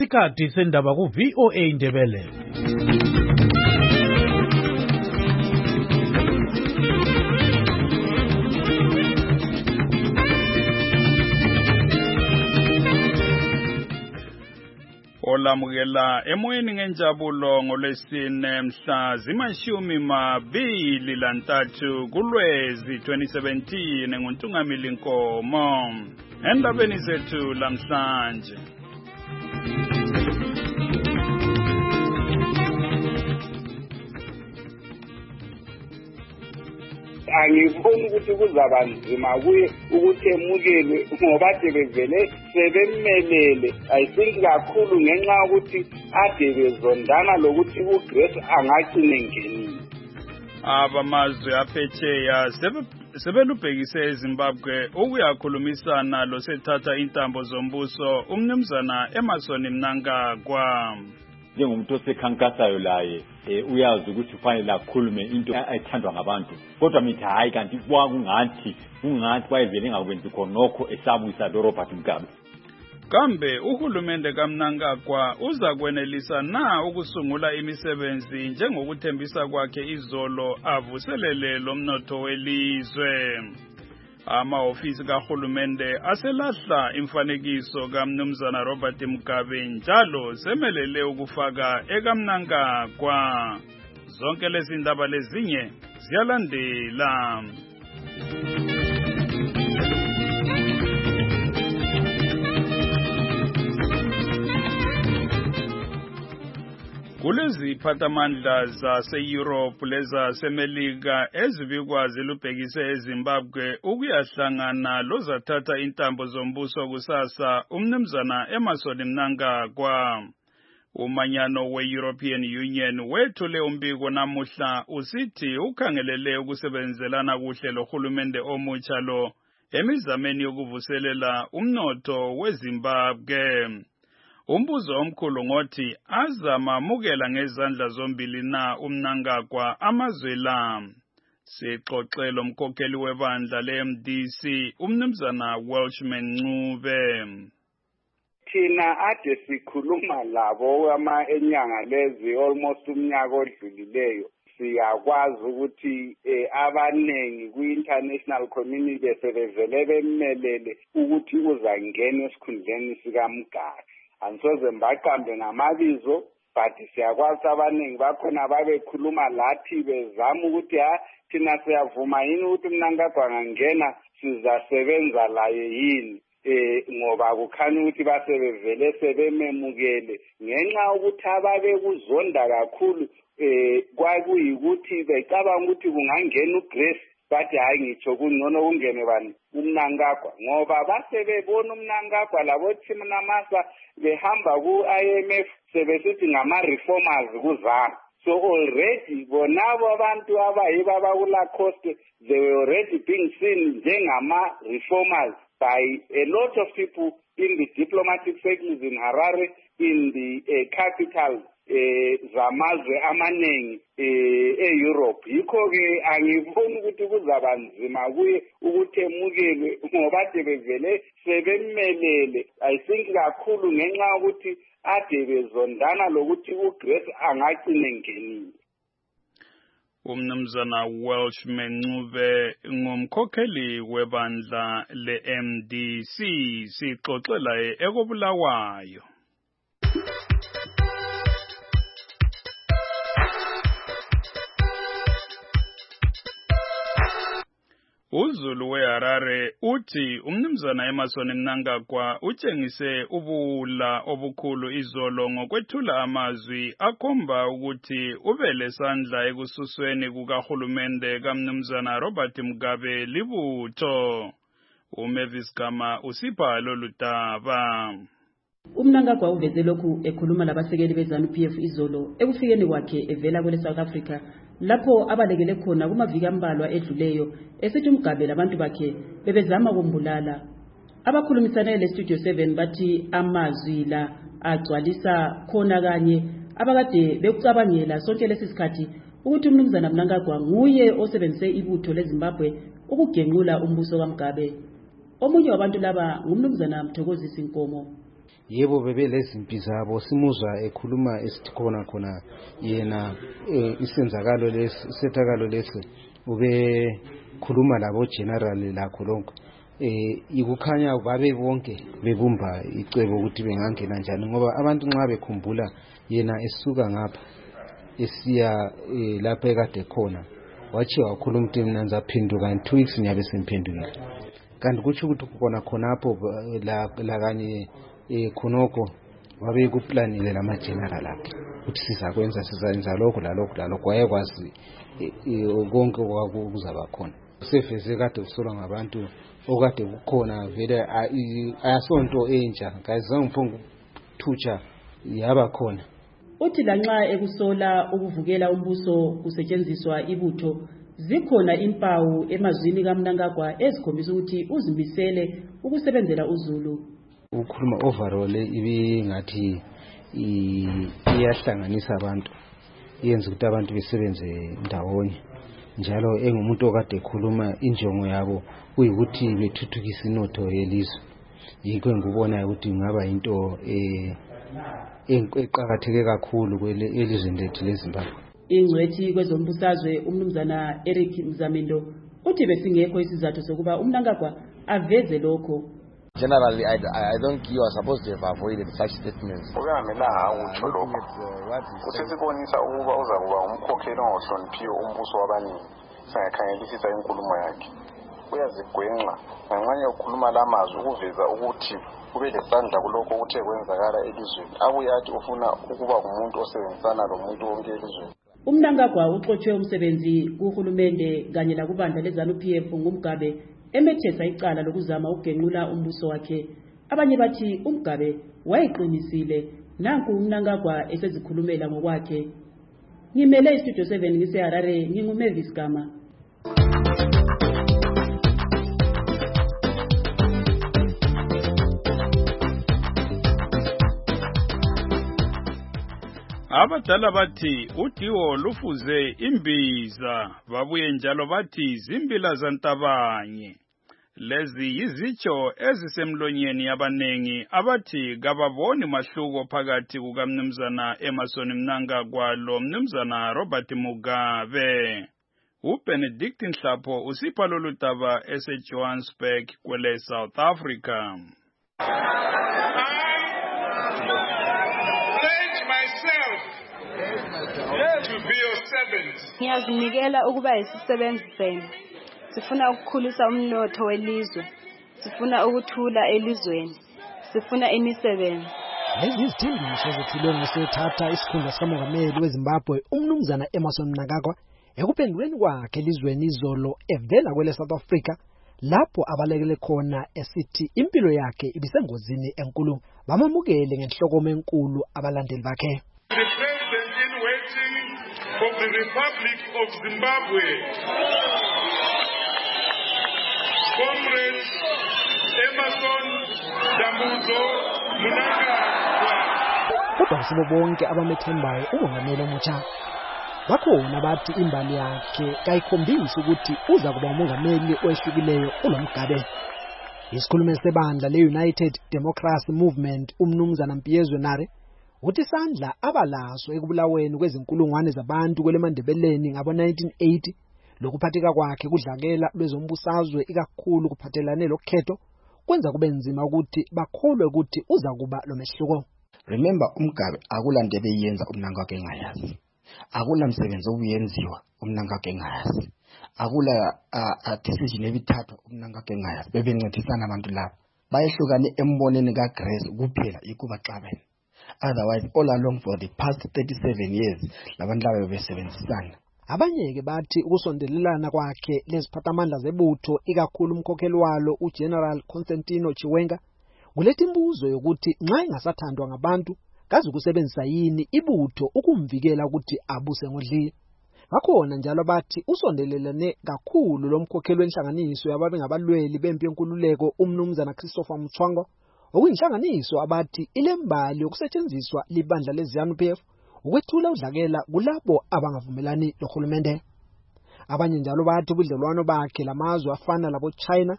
Isikhathi sendaba ku VOA Ndebele. Olamukela emoyeni ngenjabulo ngolwesine mhla zima-23 kuLwezi 2017 nguNtungamili Nkomo. Endabeni zethu lamhlanje. Angiboni ukuthi kuzaba nzima kuye ukuthi emukelwe ngoba bevele sebemelele. I think kakhulu ngenxa yokuthi ade bezondana lokuthi uGrace angagcine ngenini. Abamazwe aphetsheya sebelubhekise eZimbabwe ukuyakhulumisana losethatha intambo zombuso umnumzana Emmerson Mnangagwa. Njengomuntu osekhankasayo laye uyazi ukuthi kufanele akhulume into ayithandwa ngabantu, kodwa mithi hayi kanti kungathi bayevele ngakwenzi khonokho esabuyisa loRobert Mugabe. Kambe uhulumende kaMnangagwa uza kwenelisa na ukusungula imisebenzi njengokuthembisa kwakhe izolo avuselele lomnotho welizwe? Ama-ofisi kahulumende aselahla imfanekiso kaMnumzana Robert Mugabe njalo semelele ukufaka ekaMnangagwa. Zonke lezi ndaba lezinye ziyalandela. Kulezi phathamandla zase-Europe lezaseMelika ezibikwazi lubhekise eZimbabwe ukuyahlangana lozathatha intambo zombuso kusasa umnumzana Emmerson Mnangagwa. Umanyano we-European Union wethule umbiko namuhla usithi ukhangelele ukusebenzelana kuhle lohulumende omutsha lo emizameni yokuvuselela umnotho weZimbabwe. Umbuzo omkhulu ngothi azamamukela ngezandla zombili na uMnangagwa amazwe la. Sixoxe lomkhokheli webandla le-MDC umnumzana Welshman Ncube. Thina ade sikhuluma labo enyanga lezi almost umnyaka odlulileyo siyakwazi ukuthi abanengi kwi-international community sebevele bemelele ukuthi uzangena esikhundleni sikaMugabe. Ansoze mbaqambe ngamabizo but siyakwazi abaningi bakhona babekhuluma lathi bezama ukuthi thina siyavuma yini ukuthi Mnangagwa angangena sizasebenza laye yini ngoba kukhanya ukuthi basebevele sebememukele ngenxa yokuthi ababekuzonda kakhulu kwakuyikuthi becabanga ukuthi kungangena uGrace bathi hayi ngitsho kungcono kungene bani uMnangagwa ngoba basebebona uMnangagwa labo thimu namasa behamba ku-IMF sebesithi ngama-reformers kuzama. So already bonabo abantu abayiba bakula coast they were already being seen njengama-reformers by a lot of people in the diplomatic circles in Harare, in the capital zamazwe amanengi e-Europe. Yikho-ke angiboni ukuthi kuzaba nzima kuye ukuthi emukelwe ngoba bevele sebemelele. I think kakhulu ngenxa yokuthi ade bezondana lokuthi uGrace angagcine ngenini. Umnumzana Welshman Ncube ngumkhokheli webandla le-MDC sixoxela ekobulawayo. uZulu weHarare uthi umnumzana Emmerson Mnangagwa utshengise ubuwula obukhulu izolo ngokwethula amazwi akhomba ukuthi ubelesandla ekususweni kukahulumende kaMnumzana Robert Mugabe libutho. uMavis Gama usipha lolu daba. uMnangagwa uveze lokhu ekhuluma labasekeli beZANU-PF izolo ekufikeni kwakhe evela kwele South Africa lapho abalekele khona kumaviki ambalwa edluleyo esithi uMugabe labantu bakhe bebezama ukumbulala. Abakhulumisana le-Studio 7 bathi amazwi la agcwalisa khona kanye abakade bekucabangela sonke lesisikhathi ukuthi umnumzana Mnangagwa nguye osebenzise ibutho leZimbabwe ukugenqula umbuso kaMugabe. Omunye wabantu laba ngumnumzana Mthokozisi Nkomo. Yebo bebelezimpi zabo simuzwa ekhuluma esithi khona yena isenzakalo isethakalo lesi ube khuluma labo general lakho lonke ikukhanya babe bonke bebumba icebo ukuthi bengangena njani ngoba abantu nxa bekhumbula yena esuka ngapha esiya lapha ekade khona wathi wakhuluma ukuthi mina ngizaphenduka in 2 weeks ngiyabe semphendukile kanti kuthi ukuthi khonapho la kanye khonoko wabe kuplanile lama general akhe ukuthi sizayenza lokho lalokho wayekwazi konke okuzaba khona sefeze kade usolwa ngabantu okade kukhona vele ayasonto entsha ngayizange mphongo thutsha yaba khona. Uthi lanxa ekusola ukuvukela umbuso kusetshenziswa ibutho zikhona impawu emazwini kaMnangagwa ezikhombisa ukuthi uzimisele ukusebenzela uZulu. Ukhuluma overall ibingathi iyahlanganisa abantu yenza ukuthi abantu besebenze ndawonye njalo engumuntu okade ekhuluma injongo yabo kuyikuthi bethuthukise inotho yelizwe yikho engibona ukuthi ngaba into eqhakatheke kakhulu elizweni lethu leZimbabwe. Ingcwethi kwezombusazwe umnumzana Eric Mzamendo uthi besingekho isizathu sokuba uMnangagwa aveze lokho. Generally, I don't think you are supposed to have avoided such statements. Uyangamelanga ukusho lokho. Usesibonisa ukuba uzakuba umkhokheli ongahloniphiyo umbuso wabaningi. Singakhangelisisa inkulumo yakhe. Uyazigwenxa nganxanye ukukhuluma lamazwi ukuveza ukuthi ube lesandla kulokho okuthe kwenzakala elizweni. Abuye athi ufuna ukuba umuntu osebenzisana lomuntu wonke elizweni. uMnangagwa uxotshwe umsebenzi kuhulumende kanye lakubandla leZANU-PF nguMgabe emethesa icala lokuzama ukugenqula umbuso wakhe. Abanye bathi uMgabe wayeqinisile nanku uMnangagwa esezikhulumela ngokwakhe. Ngimele istudio 7 ngiseHarare nginguMavis Gama. Abadala bathi udiwo lufuze imbiza babuye njalo bathi zimbila zantabanye. Lezi yizitsho ezisemlonyeni yabanengi abathi kababoni mahluko phakathi kukaMnumzana Emmerson Mnangagwa lo Mnumzana Robert Mugabe. uBenedict Nhlapho usipha lolu daba eseJohannesburg kwele South Africa. Ngiyazinikela ukuba isisebenzi senu. Sifuna ukukhulisa umnotho welizwe. Sifuna ukuthula elizweni. Sifuna imisebenzi. Lezi izithembiso zethulwe ngosethatha isikhundla sikamongameli weZimbabwe uMnumzana Emmerson Mnangagwa ekuphenduleni kwakhe elizweni izolo evela kwele South Africa lapho abalekele khona esithi impilo yakhe ibisengozini enkulu. Bamamukele ngenhloko enkulu abalandeli bakhe. The president in waiting of the Republic of Zimbabwe, Comrade Emmerson Dambudzo Mnangagwa. Kodwa sibo bonke abamethembayo umongameli omutsha. Bakhona bathi imbali yakhe kayikhombisi ukuthi uza kuba umongameli oyehlukileyo kunoMgabe. Isikhulumi sebandla le-United Democracy Movement uMnumzana Mpiyezwe Nare uthi isandla abalaso ekubulaweni kwezinkulungwane zabantu kweleMandebeleni ngabo-1980 lokuphatheka kwakhe kudlakela lwezombusazwe ikakhulu kuphathelane lokhetho kwenza kube nzima ukuthi bakholwe ukuthi uza kuba lo mehluko. Remember uMgabe akulante beyenza uMnangagwa engayazi. Akula msebenzi obuyenziwa uMnangagwa engayazi. Akula decision ebithathwa uMnangagwa engayazi. Bebencedisana abantu labo. Bayehlukane emboneni kaGrace kuphela ikubaxabene. Otherwise all along for the past 37 years labantu labo besebenzisana. Abanye-ke bathi ukusondelelana kwakhe leziphathamandla zebutho ikakhulu umkhokheli walo uGeneral Constantino Chiwenga kuletha imbuzo yokuthi nxa engasathandwa ngabantu kazi ukusebenzisa yini ibutho ukumvikela ukuthi abuse ngodlile. Bakhona njalo bathi usondelelane kakhulu lo mkhokheli wenhlanganiso yababe ngabalweli bempi yenkululeko uMnumzana Christopher Mthwango okuyinhlanganiso abathi ilembali yokusetshenziswa libandla leZANU-PF ukwethula udlakela kulabo abangavumelani nohulumende. Abanye njalo bathi ubudlelwano bakhe lamazwe afana labo China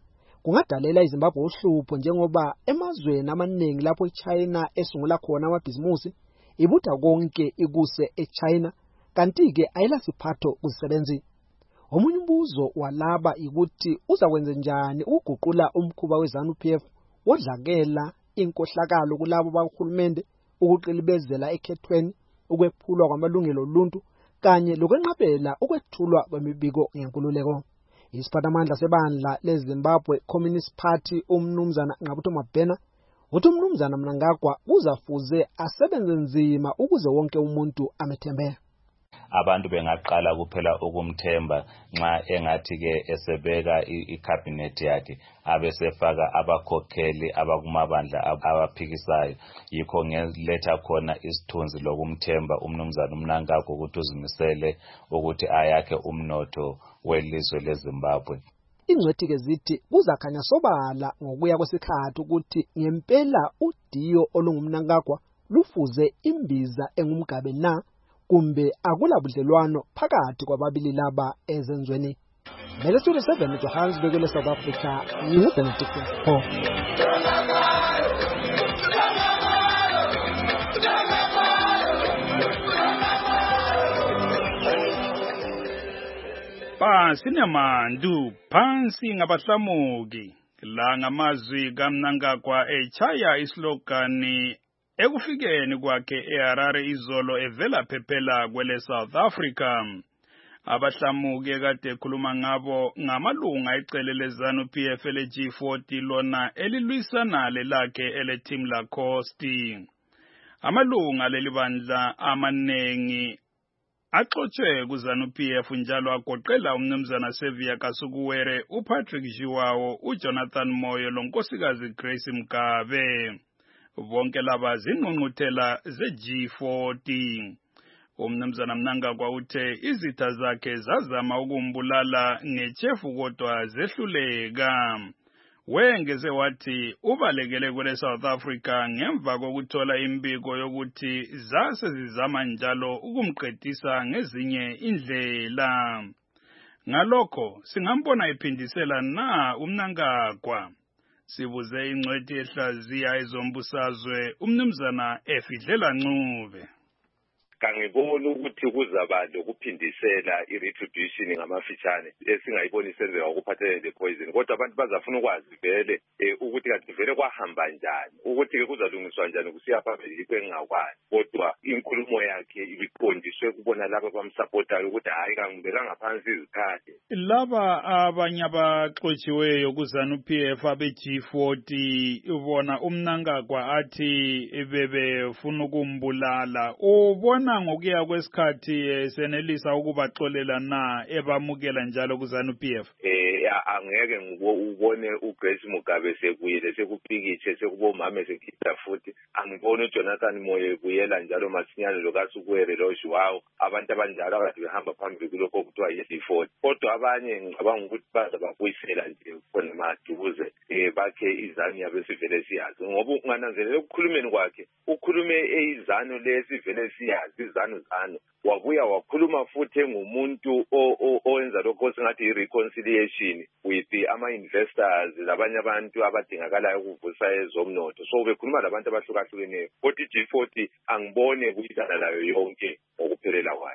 kungadalela iZimbabwe uhlupho njengoba emazweni amaningi lapho iChina esungula khona amabhizimusi ibutha konke ikuse eChina kanti-ke ayilasiphatho kuzisebenzi. Omunye umbuzo walaba ukuthi uzakwenza njani ukuguqula umkhuba weZANU-PF wodlakela inkohlakalo kulabo bahulumende, ukuqilibezela ekhethweni, ukwephulwa kwamalungelo oluntu kanye lokwenqabela ukwethulwa kwemibiko ngenkululeko. Isiphathamandla sebandla leZimbabwe Communist Party umnumzana Ngqabutho Mabhena uthi umnumzana Mnangagwa uzafuze asebenze nzima ukuze wonke umuntu amethembe. Abantu bengaqala kuphela ukumthemba nxa engathi ke esebeka icabinet yakhe abesefaka abakhokheli abakumabandla abaphikisayo. Yikho ngeletha khona isithunzi lokumthemba umnumzana uMnangagwa ukuthi uzimisele ukuthi ayakhe umnotho welizwe leZimbabwe. Ingcwethi ke zithi kuzakhanya sobala ngokuya kwesikhathi ukuthi ngempela udiyo olungumNangagwa lufuze imbiza engumgabe na kumbe akula budlelwano phakathi kwababili laba ezenzweni. Melesule 7 Johannesburg le South Africa, Benedict Paul. Sinemandu phansi ngabahlamuki la ngamazwi kaMnangagwa echaya islogani ekufikeni kwakhe eHarare izolo evela phephela kwele South Africa. Abahlamuki kade ekhuluma ngabo ngamalunga ecele leZANU-PF ele-G40 lona elilwisana lelakhe ele-Team Lacoste. Amalunga lelibandla amanengi axotshe kuZANU-PF njalo agoqela umnumzana Sevia Kasukuwere, uPatrick Jiwawo, uJonathan Moyo lonkosikazi Grace Mgabe. Bonke laba zingqungquthela ze-G40. Umnumzana Mnangagwa uthe izitha zakhe zazama ukumbulala ngechefu kodwa zehluleka. Wengeze wathi ubalekele kwele South Africa ngemva kokuthola imbiko yokuthi zase zizama njalo ukumqedisa ngezinye indlela. Ngalokho singambona ephindisela na uMnangagwa. Sibuze ingcwethi ehlaziya ezombusazwe umnumzana Efidlela Ncube. Kangibona ukuthi kuzaba lokuphindisela i-retribution ngamafitshane esingayiboni senzeka ukuphathelene le-poison, kodwa abantu bazafuna ukwazi vele ukuthi kanti vele kwahamba njani, ukuthi-ke kuzalungiswa njani kusiya phambili yikho engingakwazi. Kodwa inkulumo yakhe ibiqondiswe kubona laba bamsapotayo ukuthi hayi kangibekanga phansi izikhathi. Laba abanye abaxotshiweyo kuZANU-PF abe-G40 ubona uMnangagwa athi bebefuna ukumbulala. Ubona ngokuya kwesikhathi senelisa ukubaxolela na ebamukela njalo kuZANU-PF? Angeke ngibone uGrace Mugabe sekuyile sekupikitshe sekubomama sekhitha futhi. Angibone uJonathan Moyo ebuyela njalo masinyane loKasukuwere loJiwawo, abantu abanjalo akade behamba phambili kulokho okuthiwa yi-G40. Kodwa abanye ngicabanga ukuthi baza babuyisela nje khona maduze bakhe izanu yabesivele siyazi, ngoba ungananzelela ukukhulumeni kwakhe ukhulume izanu lesivele siyazi izanu wabuya wakhuluma futhi ngumuntu owenza lokho singathi i-reconciliation with ama-investors labanye abantu abadingakalayo ukuvusa ezomnotho. So bekhuluma labantu abahlukahlukeneyo, kodwa i-G40 angibone kuyidala layo yonke ngokuphelela kwayo.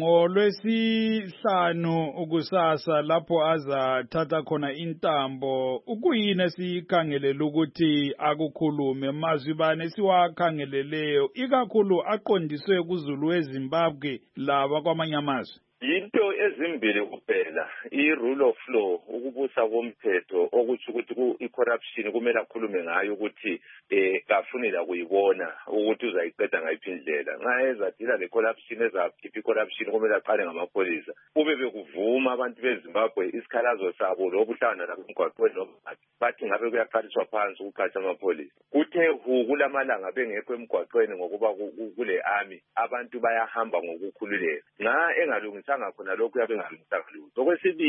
NgoLwesihlanu ukusasa lapho azathatha khona intambo, ukuyini esikhangelela ukuthi akukhulume? Mazwi bani esiwakhangeleleyo ikakhulu aqondiswe kuZulu weZimbabwe laba kwamanye amazwe? Into ezimbili kuphela, i-rule of law, ukubusa komthetho, okuthi ukuthi i-corruption kumele akhulume ngayo ukuthi kafunela kuyibona ukuthi uzayiqeda ngayiphi indlela. Nxa ezadila le-corruption, ezakhipha i-corruption kumele aqale ngamapolisa. Kube bekuvuma abantu beZimbabwe isikhalazo sabo lokuhlangana labo emgwaqweni bathi ngabe kuyaqaliswa phansi ukuqhatsha amapolisa. Kuthe kulamalanga bengekho emgwaqweni ngokuba kule army, abantu bayahamba ngokukhululeka. Nxa engalungisanga khona lokhu yabe engalungisanga lutho. Okwesibili,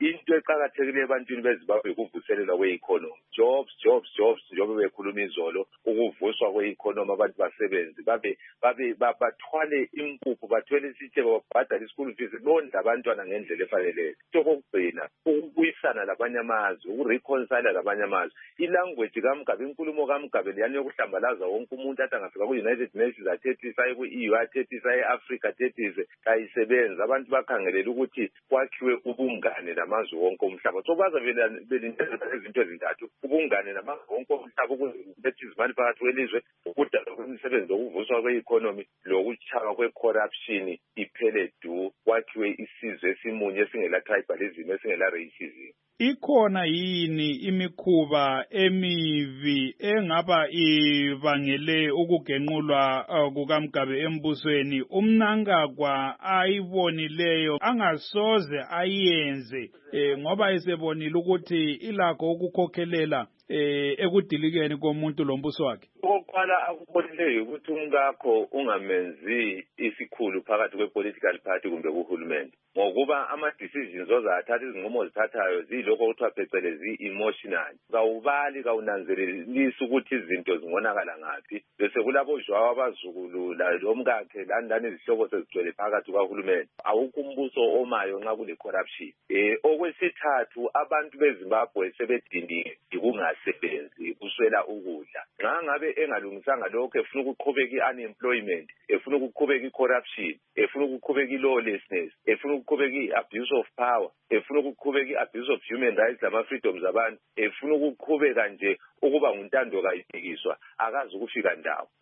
into eqakathekileyo ebantwini beZimbabwe ukuvuselelwa kwe-economy. Jobs njengoba bekhuluma izolo, ukuvuswa kwe-economy, abantu basebenzi bathwale impuphu, bathwele isitshebo, babhadale i-school fees, bondla abantwana ngendlela efaneleyo. Okugcina ukubuyisana labanye amazwe, ukureconcile labanye amazwe. Ilanguage kaMgabe, inkulumo kaMgabe leyani yokuhlambalaza wonke umuntu athi angafika ku-United Nations athethisa, ku-EU athethisa, e-Africa athethise, kayisebenzi. Abantu bakhangelela ukuthi kwakhiwe ubungane namazwe wonke omhlaba. So bazavela belinteleza izinto ezintathu: ubungane namazwe wonke omhlaba, ukuletha izimali phakathi kwelizwe, ukudala kwemisebenzi, ukuvuswa kwe-economy, lokutshaywa kwe-corruption iphele du, kwakhiwe isizwe esimunye esingela tribalism, esingela racism. Ikhona yini imikhuba emivi engaba ibangele ukugenqulwa kukaMgabe embusweni uMnangagwa ayibonileyo angasoze ayenze ngoba esebonile ukuthi ilakho ukukhokhelela ekudilikeni komuntu lombuso wakhe? Okokuqala akubonileyo ukuthi umkakho ungamenzi isikhulu phakathi kwe-political party kumbe kuhulumende, ngokuba ama-decisions ozathatha, izinqumo zithathayo zilokho okuthiwa phecelezi emotional. Kawubali, kawunanzelelisi ukuthi izinto zingonakala ngaphi, bese kulabo Joao abazukulu lomkakhe lani izihlobo sezigcwele phakathi kwahulumende. Awukho umbuso omayo nxa kule corruption. Okwesithathu, abantu beZimbabwe sebediniwe ukungasebenzi, kuswela ukudla. Nxa ngabe engalungisanga lokho, efuna ukuqhubeka i-unemployment, efuna ukuqhubeka i-corruption, efuna ukuqhubeka i-lawlessness, efuna ukuqhubeka i-abuse of power, efuna ukuqhubeka i-abuse of human rights lama-freedoms abantu, efuna ukuqhubeka nje ukuba nguntando kayiphikiswa, akazi ukufika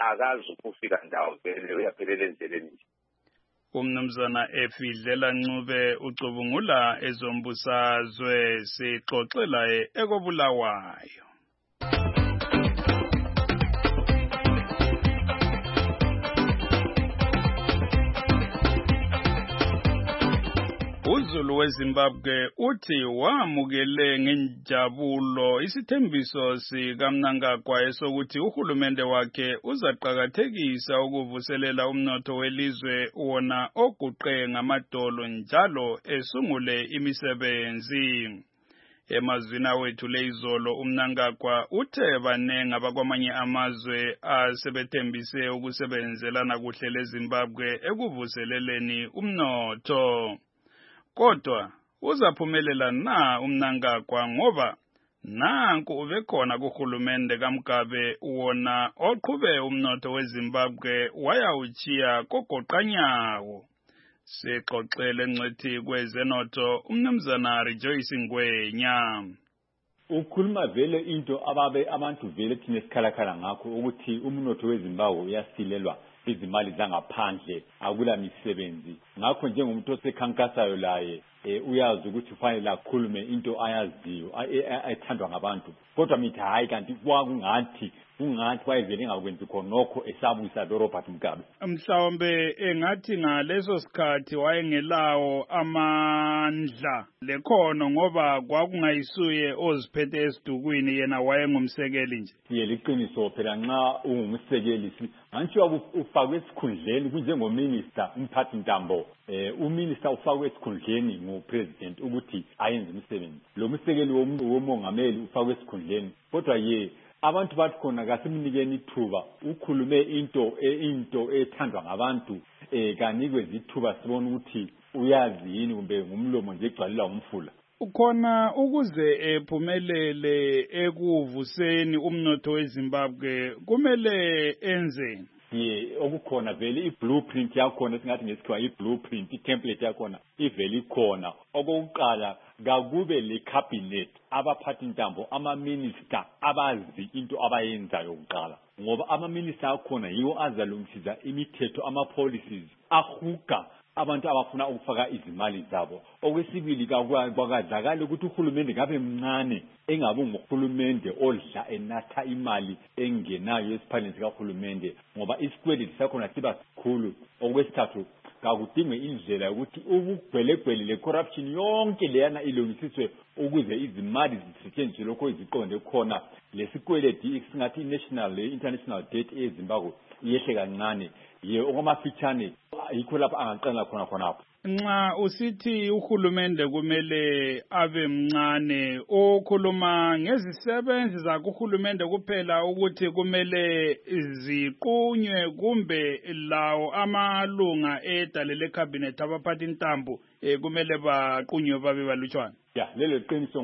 ndawo, vele uyaphelela endleleni. Umnumzana Efidlela Ncube ucubungula ezombusazwe, sixoxela ekobulawayo. uZulu weZimbabwe uthi wamukele ngenjabulo isithembiso sikaMnangagwa esokuthi uhulumende wakhe uzaqhakathekisa ukuvuselela umnotho welizwe wona oguqe ngamadolo njalo esungule imisebenzi. Emazwini awethu lezolo uMnangagwa uthe banengi abakwamanye amazwe asebethembise ukusebenzelana kuhle leZimbabwe ekuvuseleleni umnotho. Kodwa uzaphumelela na uMnangagwa ngoba nanku ubekhona kuhulumende kaMgabe wona oqhube umnotho weZimbabwe wayawuchiya kogoqanyawo. Sixoxele ngcethi kwezenotho umnumzana Rejoice Ngwenya. Ukhuluma vele into abantu vele thina esikhalakhala ngakho ukuthi umnotho weZimbabwe uyasilelwa izimali zangaphandle, akula misebenzi. Ngakho njengomuntu osekhankasayo laye uyazi ukuthi kufanele akhulume into ayaziyo ethandwa ngabantu. Kodwa mithi hayi kanti kwakungathi wayevele engakwenzi khonokho esabuyisa Robert Mugabe. Mhlawumbe engathi ngaleso sikhathi wayengelawo amandla lekhono ngoba kwakungayisuye oziphethe esidukwini, yena wayengumsekeli nje. Liqiniso phela nxa ungumsekeli antsho ufakwe esikhundleni kunjengominister umphathi ntambo. Uminister ufakwe esikhundleni ngupresident ukuthi ayenze umsebenzi. Lo msekeli womongameli ufakwe esikhundleni. Kodwa abantu bathi khona kasimnikeni ithuba ukhulume into ethandwa ngabantu, kanikwe izithuba sibone ukuthi uyazi yini kumbe ngumlomo nje egcwalelwa umfula. Ukhona ukuze ephumelele ekuvuseni umnotho weZimbabwe kumele enzeni? Okukhona vele i-blueprint yakhona esingathi ngesikhiwa i-blueprint, i-template yakhona ivele ikhona. Okokuqala kakube le-cabinet, abaphathi ntambo, ama-minister abazi into abayenzayo kuqala, ngoba ama-minister akhona yiwo azalungisiza imithetho, ama-policies ahuga abantu abafuna ukufaka izimali zabo. Okwesibili kwakadlakala ukuthi uhulumende ngabe mncane, engabe nguhulumende odla enatha imali engenayo esiphaleni sikahulumende, ngoba isikweleti sakhona siba sikhulu. Okwesithathu kakudinge indlela yokuthi ubugcwelegcwele le-corruption yonke leyana ilungisiswe ukuze izimali zisetshenziswe lokho eziqonde khona. Lesikweleti singathi i-national le-international debt eZimbabwe iyehle kancane. Okwamafitshane yikho lapho angaqala khonapho. Nxa usithi uhulumende kumele abe mncane, okhuluma ngezisebenzi zakuhulumende kuphela ukuthi kumele ziqunywe kumbe lawo amalunga edalele cabinet abaphathi intambo kumele baqunywe babe balutshwana? Lelo qiniso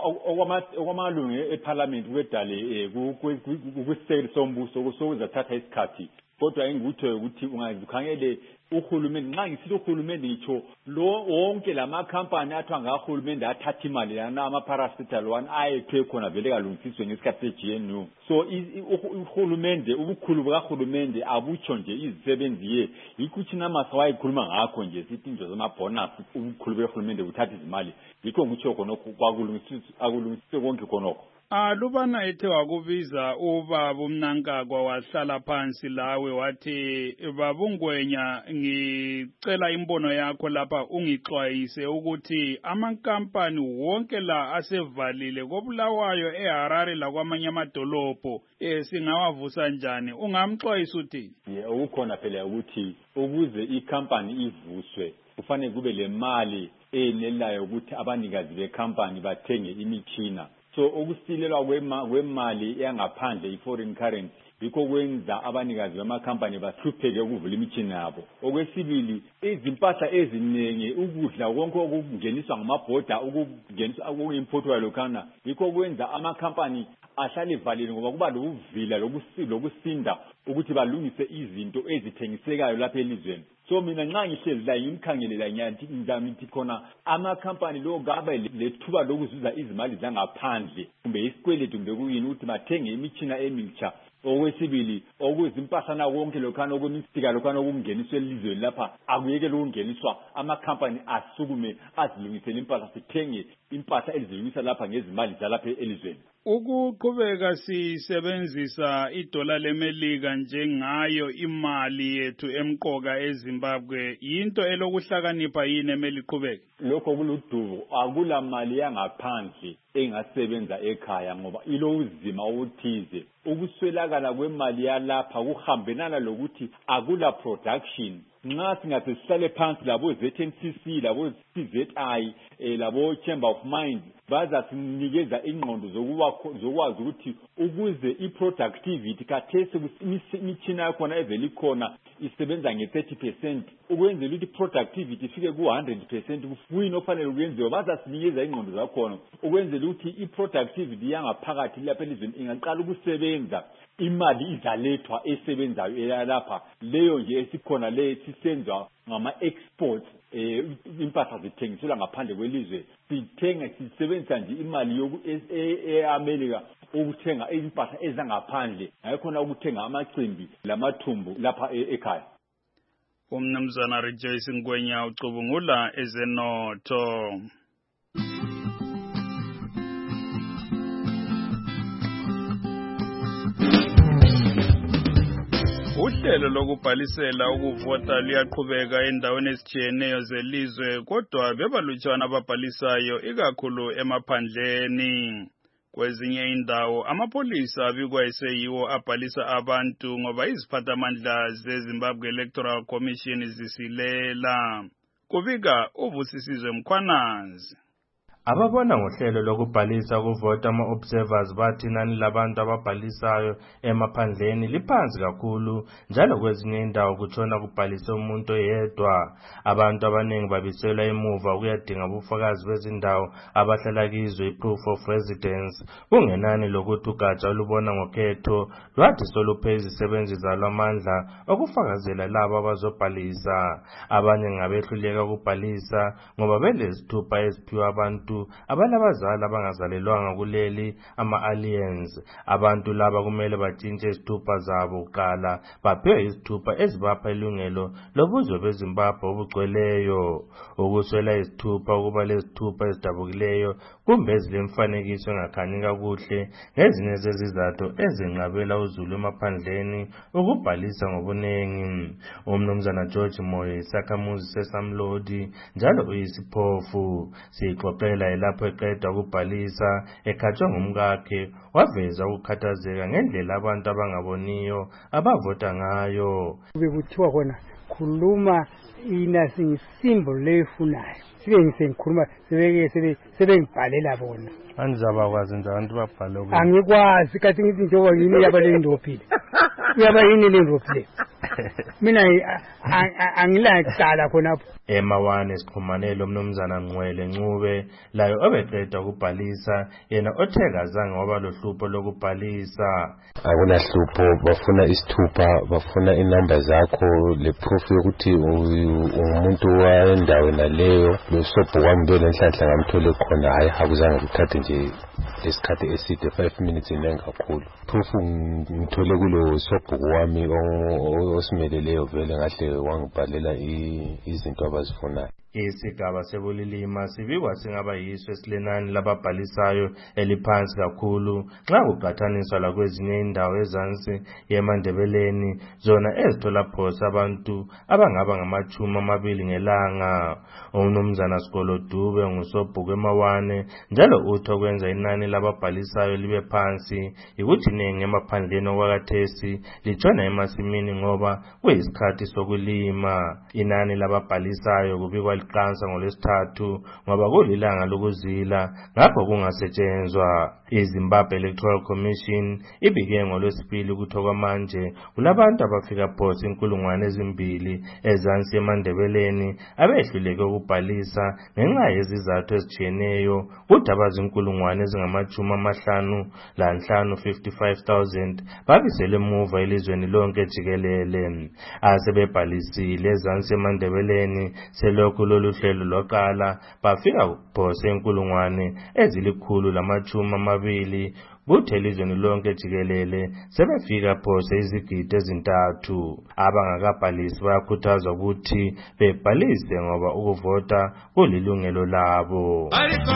okwamalunga eparliament kwedale kusisekelo sombuso kusokuzathatha isikhathi. Kodwa engikuthoyo ukuthi ungazikhangele uhulumende, nxa ngisithi uhulumende ngitsho lo wonke lama company athwa ngahulumende athatha imali yana ama-parastatal one ayethwe khona vele kalungisiswe ngesikhathi se-GNU. So uhulumende, ubukhulu bukahulumende abutsho nje izisebenzi yikho uthi namasa wayikhuluma ngakho nje sithi into zamabonus ubukhulu behulumende buthatha izimali. Yikho ngitsho khonokho akulungisiswe konke khonokho. Lubana ethe wakubiza ubaba uMnankagwa wahlala phansi lawe wathi babungwenya ngicela imbono yakho lapha ungixwayise ukuthi amankampani wonke la asevalile koBulawayo eHarare lakwamanye amadolobho singawavusa njani, ungamxwayisa uthini? Ukukhona phela ukuthi ukuze ikhampani ivuswe kufanele kube le mali enelayo ukuthi abanikazi becompany bathenge imitshina. So ukusilelwa kwemali yangaphandle i-foreign currency yikho kwenza abanikazi bama-company bahlupheke ukuvula imitshina yabo. Okwesibili, izimpahla eziningi, ukudla konke okungeniswa ngamabhoda, okungeniswa oku-importwa lokhana, yikho kwenza ama-company ahlale evalile ngoba kuba lokuvila lokusinda ukuthi balungise izinto ezithengisekayo lapha elizweni. So mina nxa ngihlezi la ngimkhangelela ngithi khona ama-company lo ngabe lethuba lokuzuza izimali zangaphandle kumbe isikweletu kumbe kuyini ukuthi bathenge imitshina emitsha. Okwesibili, okuzimpahlana konke lokhana okumistika lokhana okungeniswa elizweni lapha akuyekele ukungeniswa, ama-company asukume azilungisele impahla, sithenge impahla ezilungisa lapha ngezimali zalapha elizweni. Ukuqhubeka sisebenzisa idola lemelika njengayo imali yethu emqoka eZimbabwe yinto elokuhlakanipha yini emeli qhubeke? Lokho kuludubo, akula mali yangaphandle engasebenza ekhaya ngoba ilozima obuthize. Ukuswelakala kwemali yalapha kuhambelana lokuthi akula production. Nxa singathi sihlale phansi labo ZNCC, labo CZI, labo Chamber of Mines bazasinikeza ingqondo zokwazi ukuthi ukuze i-productivity kathesi imitshina yakhona evele ikhona isebenza nge-30%, ukwenzela ukuthi productivity ifike ku-100%, kuyini ofanele ukwenziwa bazasinikeza ingqondo zakhona ukwenzela ukuthi i-productivity yangaphakathi lapha elizweni ingaqala ukusebenza, imali izalethwa esebenzayo eyalapha. Leyo nje esikhona le sisenzwa ngama-exports, impahla zithengiselwa ngaphandle kwelizwe, sisebenzisa nje imali e-America ukuthenga impahla ezangaphandle, ayikhona ukuthenga amacimbi lamathumbu lapha ekhaya. Umnumzana Rejoice Ngwenya ucubungula ezenotho. Uhlelo lokubhalisela ukuvota liyaqhubeka endaweni ezitshiyeneyo zelizwe, kodwa bebalutshwana ababhalisayo ikakhulu emaphandleni. Kwezinye indawo amapolisa abikwa eseyiwo abhalisa abantu ngoba iziphathamandla zeZimbabwe Electoral Commission zisilela. Kubika uVusisizwe Mkhwanazi. Ababona ngohlelo lokubhalisa ukuvota ama-observers bathi inani labantu ababhalisayo emaphandleni liphansi kakhulu, njalo kwezinye indawo kutshona kubhalisa umuntu oyedwa. Abantu abaningi babiselwa emuva ukuyadinga ubufakazi bezindawo abahlala kizo, i-proof of residence. Kungenani lokuthi ugatsha olubona ngokhetho lwathi soluphe izisebenzi zalo amandla okufakazela labo abazobhalisa. Abanye ngabehluleka ukubhalisa ngoba belezithupha eziphiwa abantu abalabazali abangazalelwanga kuleli ama-aliens. Abantu laba kumele batshintshe izithupha zabo kuqala baphiwe izithupha ezibapha ilungelo lobuzwe beZimbabwe obugcweleyo. Ukuswela izithupha, ukuba lezithupha ezidabukileyo kumbe ezilemfanekiso engakhanyi kakuhle ngezinye zezizathu ezenqabela uzulu emaphandleni ukubhalisa ngobunengi. Umnumzana George Moyo isakhamuzi seSamlodi njalo uyisiphofu. Sixoxela lapho eqeda ukubhalisa ekhatshwa ngumkakhe waveza ukukhathazeka ngendlela abantu abangaboniyo abavota ngayo. Bekuthiwa khona ngikhuluma inasimbolo lefunayo sibe ngisengikhuluma sebengibhalela bona anizabakwazi nje abantu babhale ukuthi angikwazi kathi ngithi njengoba yini yaba le ndophile uyaba yini le ndophile mina angilacala khonapho emawane sixhumanele umnumzana Ngcwele Ncube layo obeqeda ukubhalisa yena otheka zange waba lohlupho lokubhalisa akunahlupho bafuna isithupha bafuna inamba zakho le proof yokuthi umuntu wendawo naleyo losobho kwami belenhlanhla ngamthole khona hayi akuzange kuthathe nje isikhathi eside 5 minutes inengi kakhulu proof ngithole kulo sobho kwami osimeleleyo vele ngahle wangibhalela izinto abazifunayo isigaba sebulilima sibikwa singaba yiso esilenani lababhalisayo eliphansi kakhulu nxa kuqhathaniswa lakwezinye indawo ezansi yeMandebeleni zona ezithola phosa abantu abangaba ngama-20 ngelanga. Umnumzana Sikolo Dube ngusobhuku emawane njalo uthi okwenza inani lababhalisayo libe phansi ukuthi iningi emaphandleni okwakathesi litshona emasimini ngoba kuyisikhathi sokulima. Inani lababhalisayo kubikwa liqansa ngolwesithathu ngoba kulilanga lokuzila ngakho kungasetshenzwa. iZimbabwe Electoral Commission ibike ngolwesibili ukuthi okwamanje kulabantu abafika phosa 2,000 ezansi eMandebeleni abehluleke ukubhalisa ngenxa yezizathu ezitshiyeneyo kuthi abazinkulungwane ezingama-55,000 55,000 babisele emuva elizweni lonke jikelele. Asebebhalisile ezansi eMandebeleni selokhu lolu hlelo loqala bafika phosa 1,120 kuthi elizweni lonke jikelele sebefika phosa izigidi ezintathu. Abangakabhalisi bayakhuthazwa ukuthi bebhalise ngoba ukuvota kulilungelo labo.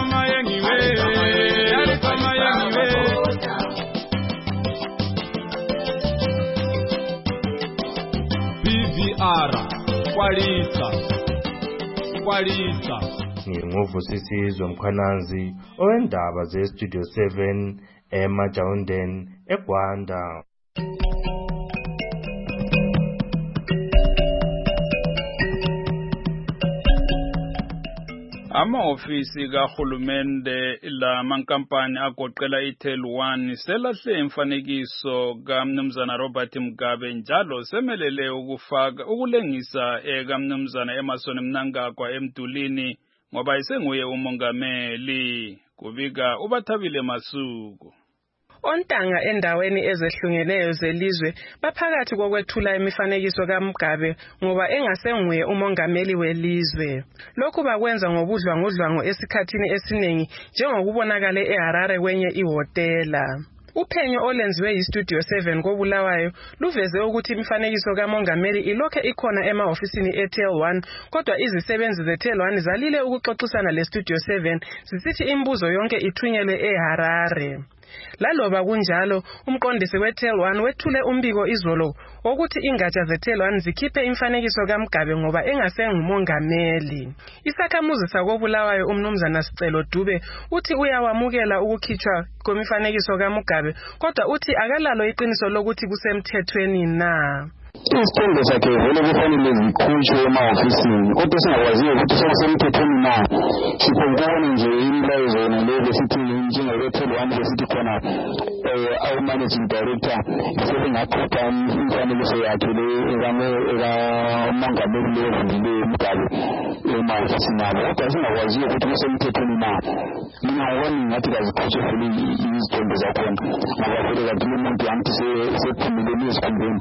BVR kwalisa Nginguvusisizwe Mkhwananzi owendaba ze-Studio 7 eMajawundeni eGwanda. Ama-ofisi kahulumende lamankampani agoqela iTel1 selahle imfanekiso kaMnumzana Robert Mugabe njalo semelele ukulengisa kaMnumzana Emmerson Mnangagwa emdulini ngoba isenguye umongameli. Kubika uBathabile Masuku. Ontanga endaweni ezehlungeneyo zelizwe baphakathi kokwethula imifanekiso kaMugabe ngoba engasenguye umongameli welizwe. Lokhu bakwenza ngobudlwangudlwangu esikhathini esiningi njengokubonakala eHarare kwenye ihotela. Uphenyo olenziwe yiStudio 7 koBulawayo luveze ukuthi imifanekiso kamongameli ilokhe ikhona ema-ofisini eTel1 kodwa izisebenzi zeTel1 zalile ukuxoxisana leStudio 7 zisithi imibuzo yonke ithunyelwe eHarare. Laloba kunjalo umqondisi weTel1 wethule umbiko izolo wokuthi ingatsha zeTel1 zikhiphe imfanekiso kaMugabe ngoba engasengumongameli. Isakhamuzi sakoBulawayo umnumzana Sicelo Dube uthi uyawamukela ukukhitshwa kwemifanekiso kaMugabe kodwa uthi akalalo iqiniso lokuthi kusemthethweni na. Isithombe sakhe vele kufanele zikhutshwe ema-ofisini kodwa singakwaziyo ukuthi sokusemthethweni na. Sikhona nje imilayezo yona leyo besithi njengokwethelwane besithi khona managing director sebengakhupha imifanekiso yakhe le ekamongameli leyo Mugabe ema-ofisini abo kodwa singakwaziyo ukuthi kusemthethweni na. Mina ngibona ngathi kazikhutshwe vele izithombe zakhona ngoba vele kanti umuntu angithi sephumelele ezikhumbeni.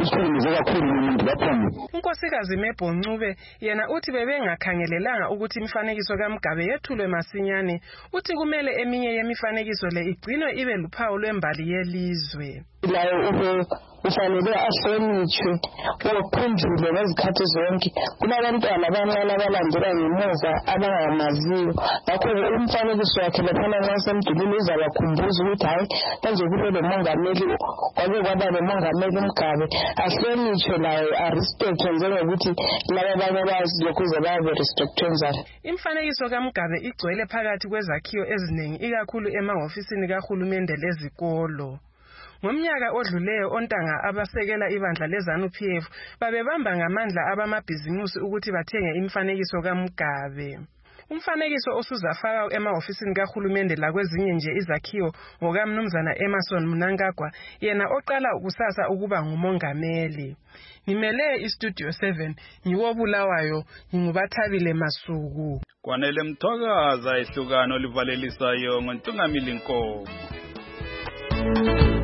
Unkosikazi Mebho Ncube yena uthi bebengakhangelelanga ukuthi imifanekiso kaMugabe yethulwe masinyane. Uthi kumele eminye yemifanekiso le igcinwe ibe luphawu lwembali yelizwe. Layo ufanele ahlonitshwe uphunjule ngezikhathi zonke. Kunabantwana abancane abalandela ngemuva abangamaziyo ngakho umfanekiso wakhe laphana nxa semdulini uzabakhumbuza ukuthi hayi manje kube lomongameli kwake kwaba lomongameli Mugabe. Ahlonitshwe layo arespectwe njengokuthi laba abanye bazilokhuze babe restricted njalo. Imfanekiso kaMugabe igcwele phakathi kwezakhiwo eziningi ikakhulu ema-ofisini kahulumende lezikolo. Ngomnyaka odluleyo ontanga abasekela ibandla leZANU-PF babebamba ngamandla abamabhizimusi ukuthi bathenge imifanekiso kaMugabe. Umfanekiso osuzafaka emahofisini kahulumende lakwezinye nje izakhiwo ngokaMnumzana Emerson Mnangagwa yena oqala ukusasa ukuba ngumongameli. Ngimele iStudio 7 ngiwobulawayo ngingubathabile Masuku. Kwanele Mthokaza ihlukano livalelisayo ngoNtungamili Nkomo.